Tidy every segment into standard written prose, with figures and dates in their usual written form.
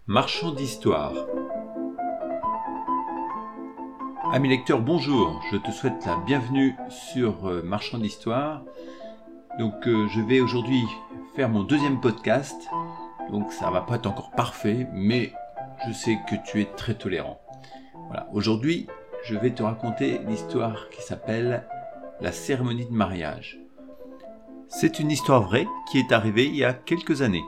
Marchand d'histoire. Amis lecteurs, bonjour, je te souhaite la bienvenue sur Marchand d'histoire. Donc je vais aujourd'hui faire mon deuxième podcast, donc ça va pas être encore parfait, mais je sais que tu es très tolérant. Voilà, aujourd'hui je vais te raconter l'histoire qui s'appelle la cérémonie de mariage. C'est une histoire vraie qui est arrivée il y a quelques années.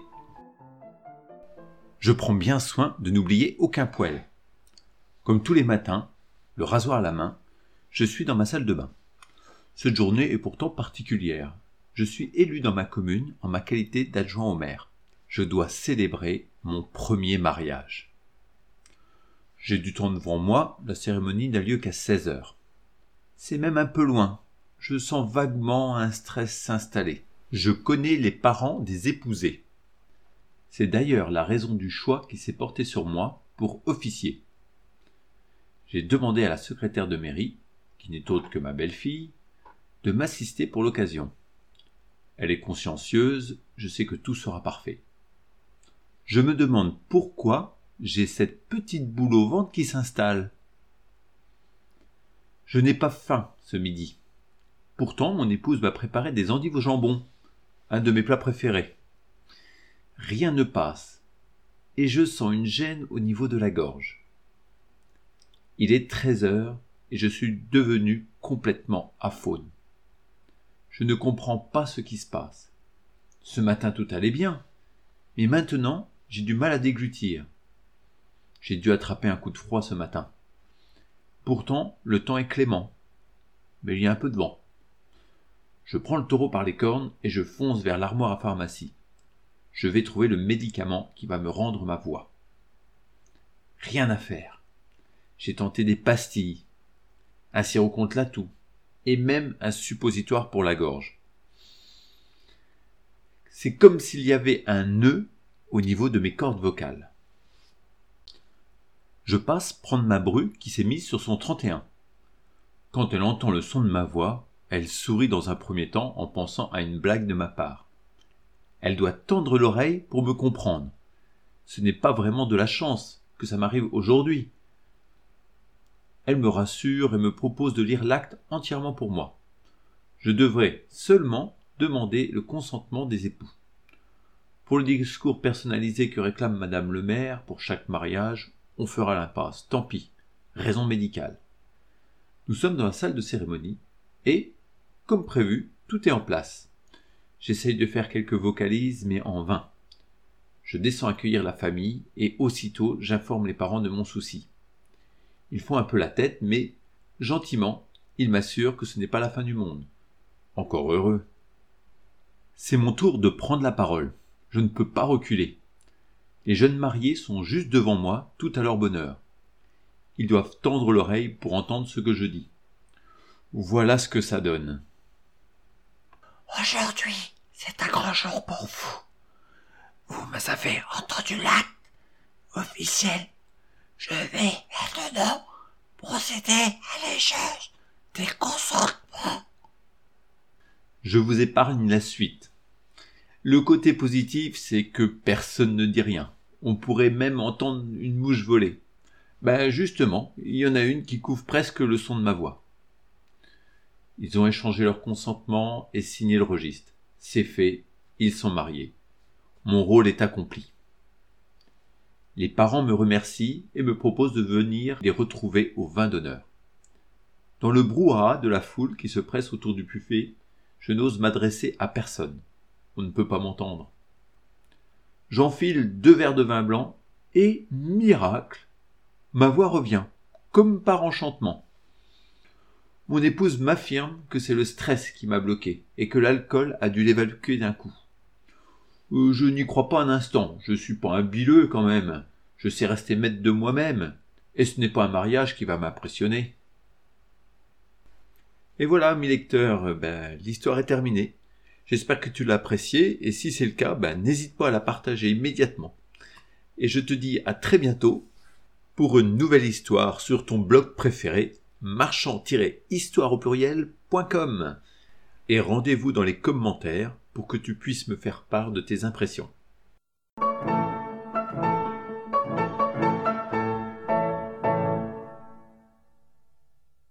Je prends bien soin de n'oublier aucun poêle. Comme tous les matins, le rasoir à la main, je suis dans ma salle de bain. Cette journée est pourtant particulière. Je suis élu dans ma commune en ma qualité d'adjoint au maire. Je dois célébrer mon premier mariage. J'ai du temps devant moi, la cérémonie n'a lieu qu'à 16h. C'est même un peu loin. Je sens vaguement un stress s'installer. Je connais les parents des épousés. C'est d'ailleurs la raison du choix qui s'est porté sur moi pour officier. J'ai demandé à la secrétaire de mairie, qui n'est autre que ma belle-fille, de m'assister pour l'occasion. Elle est consciencieuse, je sais que tout sera parfait. Je me demande pourquoi j'ai cette petite boule au ventre qui s'installe. Je n'ai pas faim ce midi. Pourtant, mon épouse m'a préparé des endives au jambon, un de mes plats préférés. Rien ne passe, et je sens une gêne au niveau de la gorge. Il est 13h et je suis devenu complètement aphone. Je ne comprends pas ce qui se passe. Ce matin tout allait bien, mais maintenant j'ai du mal à déglutir. J'ai dû attraper un coup de froid ce matin. Pourtant, le temps est clément, mais il y a un peu de vent. Je prends le taureau par les cornes et je fonce vers l'armoire à pharmacie. Je vais trouver le médicament qui va me rendre ma voix. Rien à faire. J'ai tenté des pastilles, un sirop contre la toux, et même un suppositoire pour la gorge. C'est comme s'il y avait un nœud au niveau de mes cordes vocales. Je passe prendre ma bru qui s'est mise sur son 31. Quand elle entend le son de ma voix, elle sourit dans un premier temps en pensant à une blague de ma part. Elle doit tendre l'oreille pour me comprendre. Ce n'est pas vraiment de la chance que ça m'arrive aujourd'hui. Elle me rassure et me propose de lire l'acte entièrement pour moi. Je devrais seulement demander le consentement des époux. Pour le discours personnalisé que réclame Madame le maire pour chaque mariage, on fera l'impasse. Tant pis, raison médicale. Nous sommes dans la salle de cérémonie et, comme prévu, tout est en place. J'essaye de faire quelques vocalises, mais en vain. Je descends accueillir la famille et aussitôt j'informe les parents de mon souci. Ils font un peu la tête, mais gentiment, ils m'assurent que ce n'est pas la fin du monde. Encore heureux. C'est mon tour de prendre la parole. Je ne peux pas reculer. Les jeunes mariés sont juste devant moi, tout à leur bonheur. Ils doivent tendre l'oreille pour entendre ce que je dis. Voilà ce que ça donne. Aujourd'hui, c'est un grand jour pour vous. Vous avez entendu l'acte officiel. Je vais maintenant procéder à l'échange des consentements. Je vous épargne la suite. Le côté positif, c'est que personne ne dit rien. On pourrait même entendre une mouche voler. Justement, il y en a une qui couvre presque le son de ma voix. Ils ont échangé leur consentement et signé le registre. C'est fait, ils sont mariés. Mon rôle est accompli. Les parents me remercient et me proposent de venir les retrouver au vin d'honneur. Dans le brouhaha de la foule qui se presse autour du buffet, je n'ose m'adresser à personne. On ne peut pas m'entendre. J'enfile 2 verres de vin blanc et, miracle, ma voix revient, comme par enchantement. Mon épouse m'affirme que c'est le stress qui m'a bloqué et que l'alcool a dû l'évacuer d'un coup. Je n'y crois pas un instant, je suis pas un bileux quand même, je sais rester maître de moi-même, et ce n'est pas un mariage qui va m'impressionner. Et voilà, mes lecteurs, l'histoire est terminée. J'espère que tu l'as appréciée, et si c'est le cas, n'hésite pas à la partager immédiatement. Et je te dis à très bientôt pour une nouvelle histoire sur ton blog préféré, marchand-histoire au pluriel.com. Et rendez-vous dans les commentaires pour que tu puisses me faire part de tes impressions.